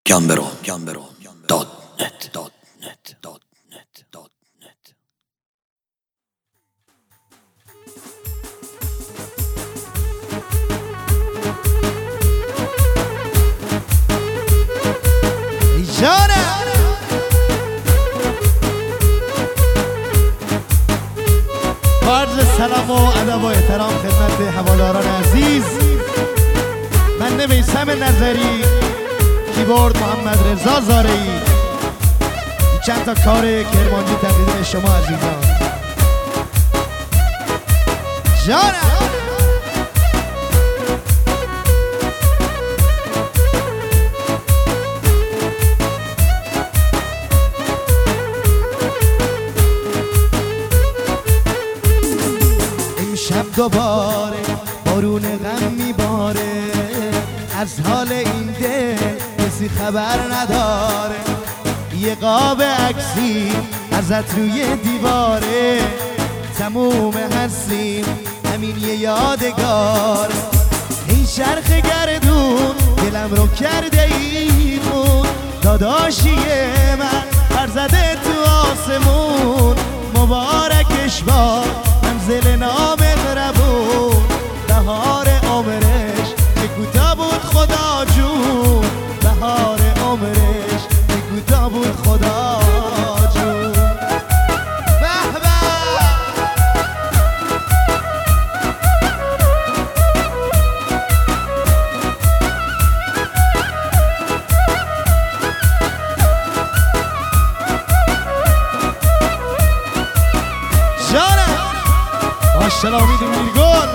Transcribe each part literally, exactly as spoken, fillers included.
گمبرو دات نت دات نت دات نت دات نت. جانه عرض سلام و ادب و احترام خدمت هواداران عزیز. من نمیسم نظری، کیبورد محمد رضا زارعی. چند تا کار کرمانجی تقدیم شما عزیزان. جانه امشب دوباره بارون غم میباره، از حال این دل کسی خبر نداره. یه قاب عکسی ازت روی دیواره، تموم هستیم همین یه یادگار. این شرخ گردون دلم رو کرده ای خون، داداشی من برزده تو آسمون. مبارکش با منزل نامهربون، بهار عمرش که کوتاه بود خدا جون. بهار عمرش که کوتاه بود خدا جون. به به جانم ماشالله میدون میرگل.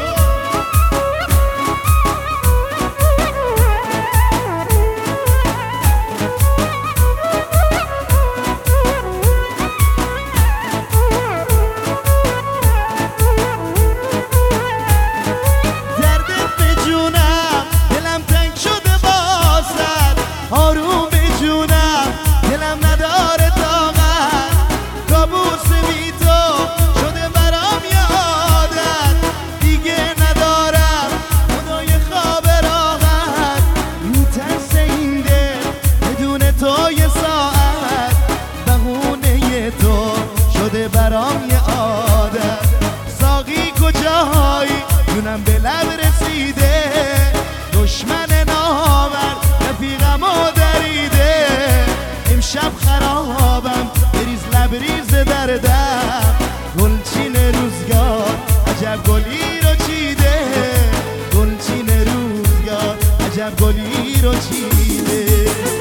آروم به جونم دلم نداره طاقت، کابوس بی تو شده برام یه عادت. دیگه ندارم خدای خواب راحت، رو ترس این دل بدون تو یه ساعت. بهونه تو شده برام یه عادت. ساقی کجایی جونم به لب رسیده، دشمن نامرد رفیقمو دریده. امشب خرابم بریز لبریز دردم، گلچین روزگار عجب گلی رو چیده. گلچین روزگار عجب گلی رو چیده.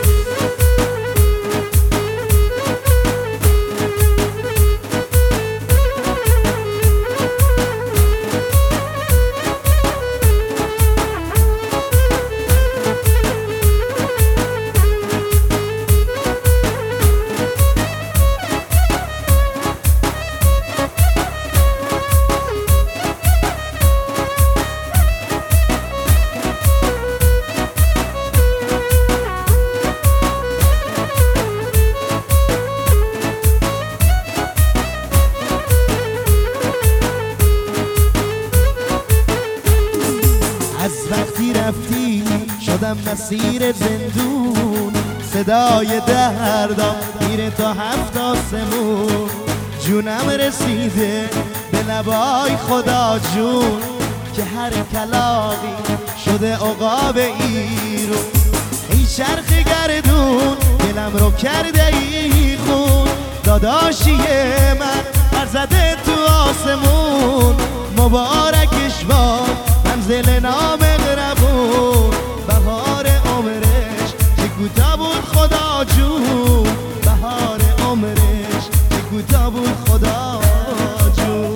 از وقتی رفتی شدم مسیر زندون، صدای دردم میره تا هفت آسمون. جونم رسیده به لبای خدا جون، که هر کلاغی شده عقاب ایرون. این چرخ گردون دلم رو کرده ای خون، داداشی من برزده تو آسمون. مبارکش با منزل نامهربون، بهار عمرش که کوتاه بود خدا جون. بهار عمرش که کوتاه بود خدا جون.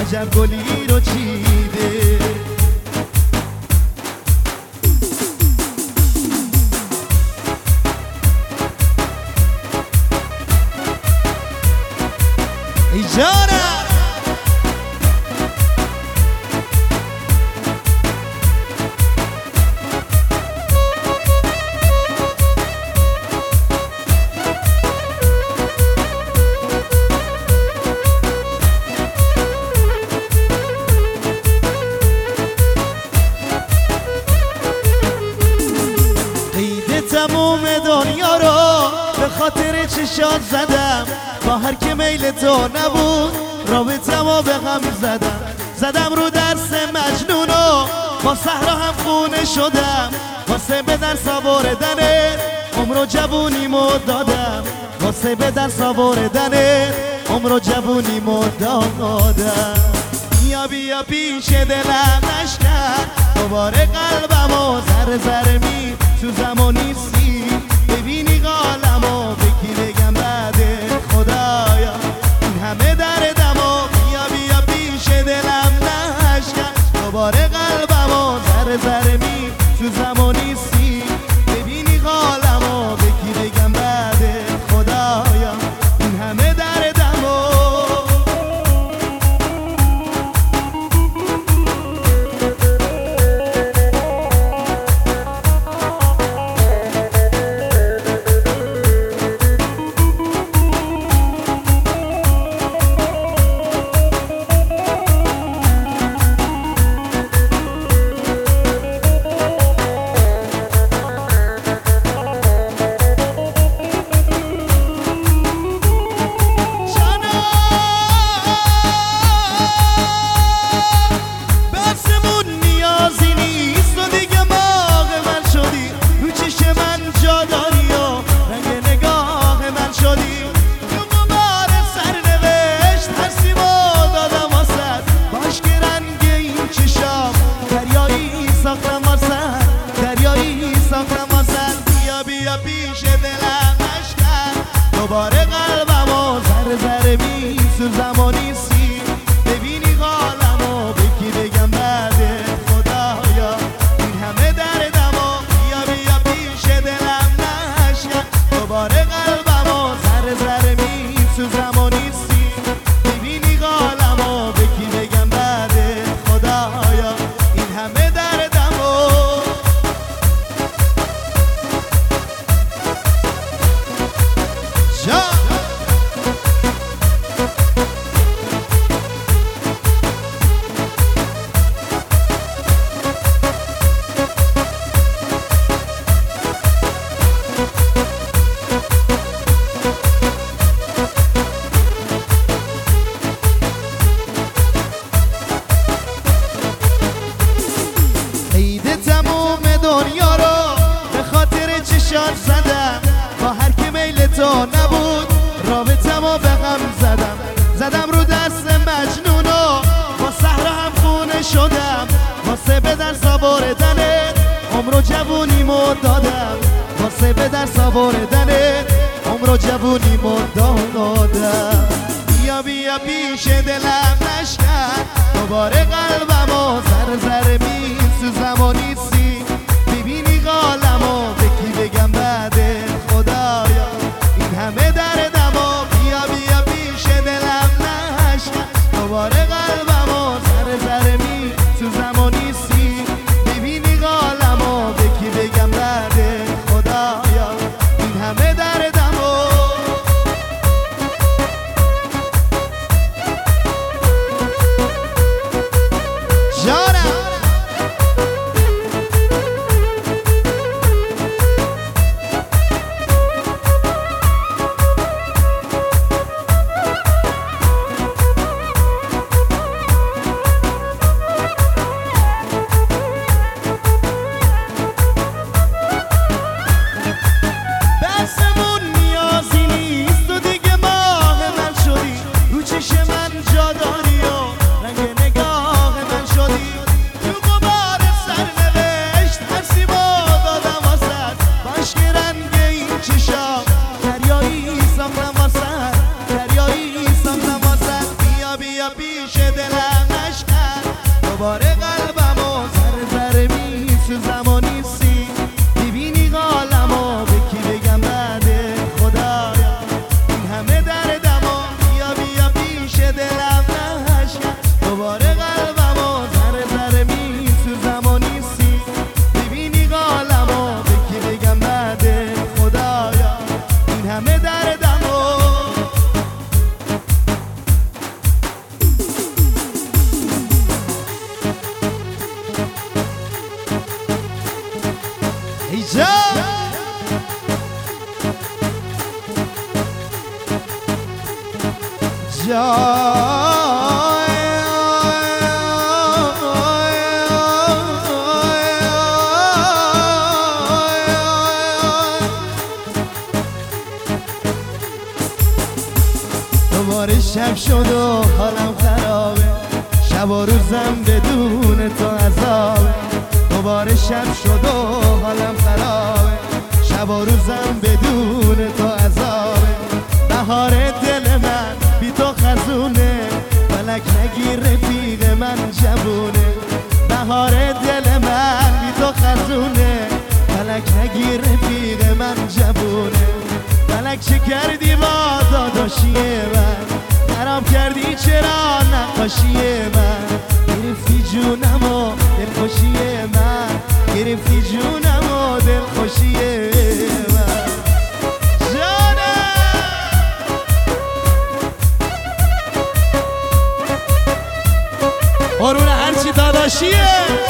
عجب گلی رو چیده. ای جانم تموم دنیا رو به خاطر چشات زدم، با هر که میل تو نبود رابطمو به غم زدم. زدم رو درس مجنونو با صحرا هم خونه شدم، واسه به درس آوردنه عمر و جوونیمو دادم، واسه به درس آوردنه عمر و جوونیمو دادم. بیا بیا پیش دلم نشکن، دوباره قلبمو ذره ذره می تو زمان نیستی، ببینی قالمو بکی بگم بعد خدایا این همه دردمو. بیا بیا پیش دلم نشکن، دوباره قلبمو ذره ذره می تو زمان نیستی، ببینی قالمو بکی بگم بعد خدایا این همه دردمو. بیا بیا پیش دلم نشکن، دوباره قلبمو ذره ذره میسوزم و نیستی، ببینی حالمو بکی بگم بعد خدایا این همه دردمو. بیا بیا پیش دلم نشکن، دوباره قلبمو ذره ذره میسوزم و نیستی، ببینی حالمو بکی بگم بعد خدایا این همه دردمو. تموم دنیا رو به خاطر چشات زدم، با هر که میل تو نبود رابطمو به غم زدم. زدم رو دست مجنونو با صحرا هم خونه شدم، واسه به درس آوردنه عمر و جوونیمو دادم، واسه به درس آوردنه عمر و جوونیمو دادم. بیا بیا پیش دلم نشکن، دوباره قلبمو ذره ذره میسوزم و نیستی، ببینی قالمو بکی بگم بعد خدایا این همه دردمو. بیا بیا پیش دلم نشکن، دوباره قلبمو ذره ذره میسوزم و نیستی، ببینی قالمو بکی بگم بعد خدایا این همه دردمو. دوباره شب شد و حالم خرابه، شب و روزم بدون تو عذابه. دوباره شب شد و حالم خرابه، شب و روزم بدون تو عذابه. بهار دل من بی تو خزونه، فلک نگیر رفیق من جوونه. بهار دل من بی تو خزونه، فلک نگیر رفیق من جوونه. فلک چه کردی با داداشی من، خراب کردی چرا نقاشی من. گرفتی جونم و دلخوشی من، گرفتی جونم و دلخوشی من. جانم قرون هرچی داداشیه.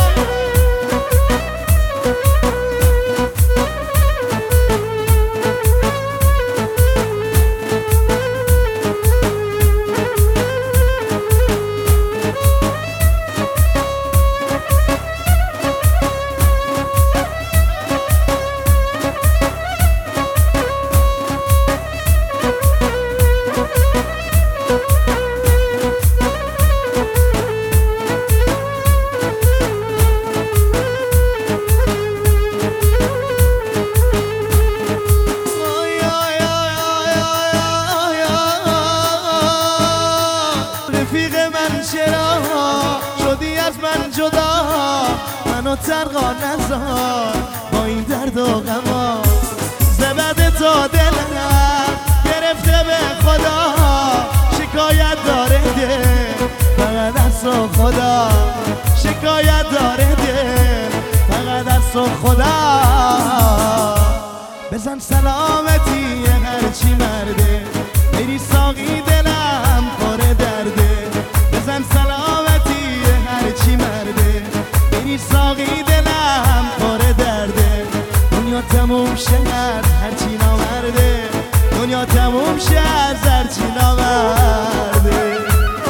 رفیق من چرا شدی از من جدا، منو ترقا نزار با این درد و غما. زبد تا دلم گرفته به خدا، شکایت داره دل فقط از تو خدا. شکایت داره دل فقط از تو خدا. بزن سلامتی هرچی مرده، بری ساقی دلم پر درده. بزن سلامتی هرچی مرده، بری ساقی دلم پر درده. دنیا تموم شد هرچی نامرده، دنیا تموم شد هرچی نامرده.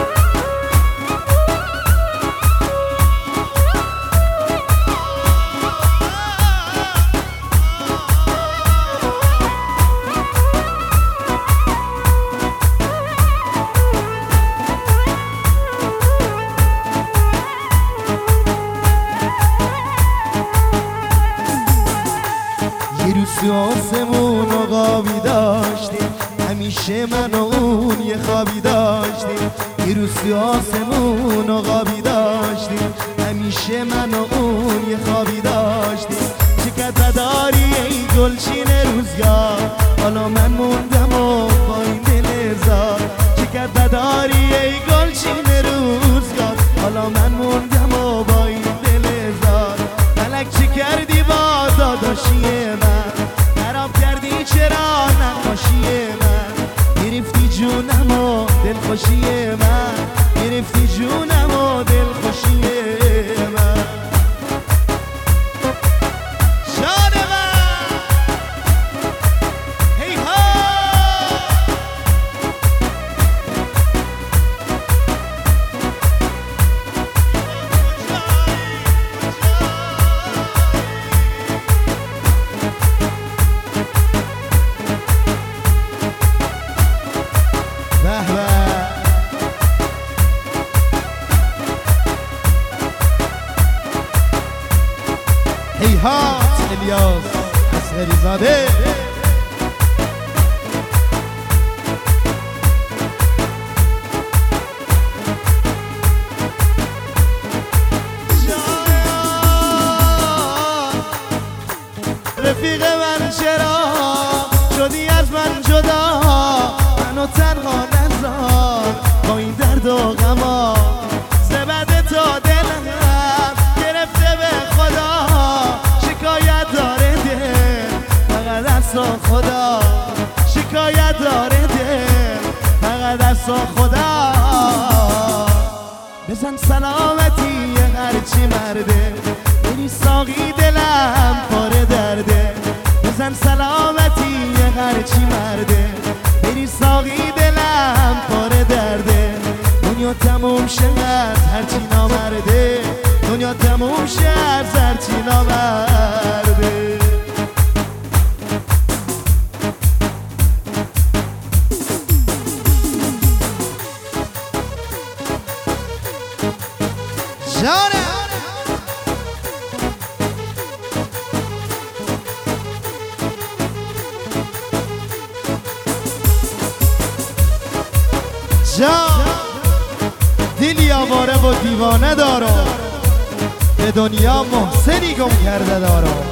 یه روز تو آسمون آقابی داشتیم، همیشه من و اون یه خوابی داشتیم. یه روز تو آسمون آقابی داشتیم، همیشه من و اون یه خوابی داشتیم. چقدر داری ای گلچین روزگار، حالا من موندم و با این دل زار. چقدر داری ای گلچین روزگار، حالا من موندم و با این دل زار. فلک چه کردی با داداشی من، خراب کردی چرا نقاشی من. گرفتی جونم و دلخوشی من، گرفتی جونم و دلخوشی من. شاد من هی ها هیهات الیاس اصغری زاده. رفیق من چرا شدی از من جدا، منو تنها نذار با این درد و غما. زبد تا دلم گرفته به خدا، شکایت داره دل فقط از تو خدا. شکایت داره دل فقط از تو خدا. بزن سلامتی هرچی مرده، بری ساقی دلم پر درده. بزن سلامتی هرچی مرده، بری ساقی دلم پاره درده دنیا تموم شد هرچی نامرده دنیا تموم شد هرچی نامرده جانه جان دلی آواره و دیوانه دارم به دنیا محسنی گم کرده دارم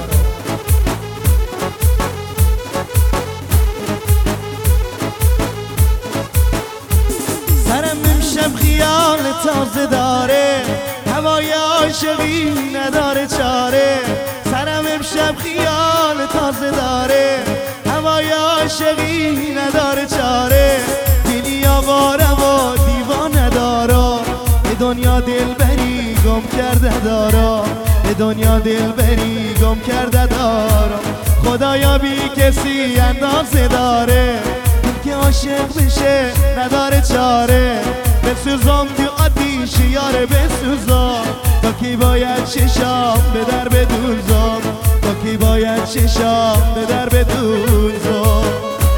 سرم امشب خیال تازه داره هوای عاشقی نداره چاره سرم امشب خیال تازه داره هوای عاشقی نداره چاره دلی آواره و دیوانه دارم به دنیا دل بری گم کرده دارم به دنیا دل بری گم کرده دارم خدایا بی کسی اندازه داره که عاشق بشه نداره چاره بسوزم تو آتیش یاره بسوزم تا کی باید چشام به در بدوزم تا کی باید چشام به در بدوزم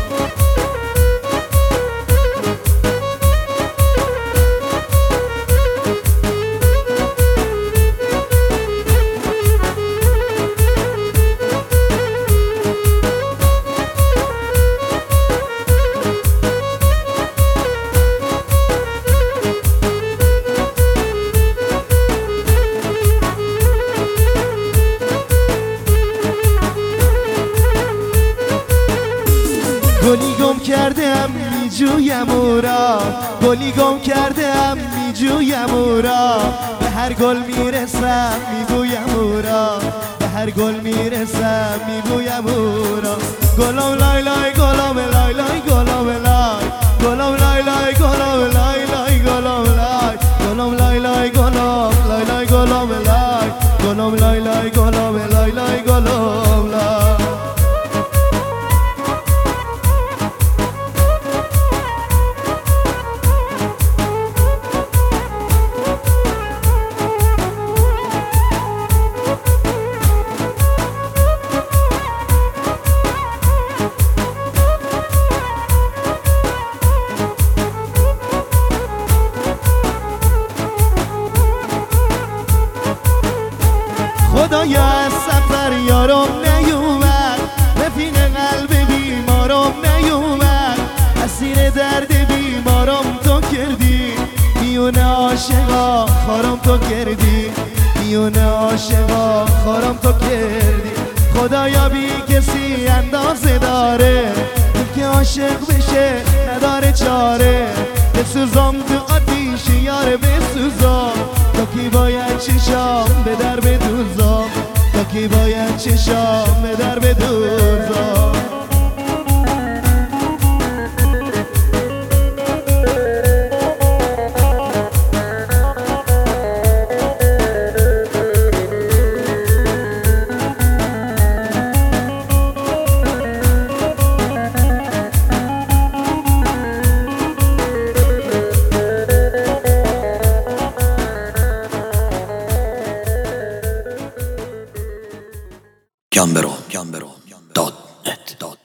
گلی گم کردم میجویم او را گلی گم کردم میجویم او را به هر گل میرسم میبویم او را به هر گل میرسم میبویم او را گلم لای لای گلم لای لای گلم لای گلم لای لای گلم لای لای گلم لای گلم لای لای گلم لای لای گلم لای گلم لای لای گلم لای لای گلم لای خدایا از سفر یارم نیومد رفیق قلب بیمارم نیومد اسیر درد بیمارم تو کردی میون عاشقا خارم تو کردی میون عاشقا خارم تو کردی خدایا بی کسی اندازه داره که عاشق بشه نداره چاره بسوزم تو آتیش یاره بسوزم تا کی باید چشام به در بدوزم تا کی باید چشام به در بدوزم Gambero, Gambero, dot net, dot